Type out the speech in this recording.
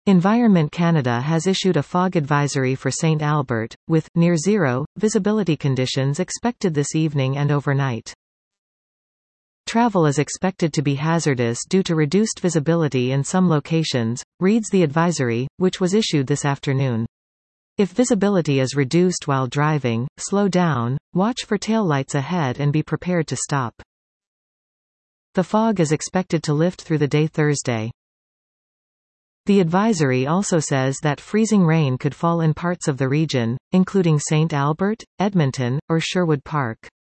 Environment Canada has issued a fog advisory for St. Albert, with near zero visibility conditions expected this evening and overnight. Travel is expected to be hazardous due to reduced visibility in some locations, reads the advisory, which was issued this afternoon. If visibility is reduced while driving, slow down, watch for taillights ahead and be prepared to stop. The fog is expected to lift through the day Thursday. The advisory also says that freezing rain could fall in parts of the region, including St. Albert, Edmonton, or Sherwood Park.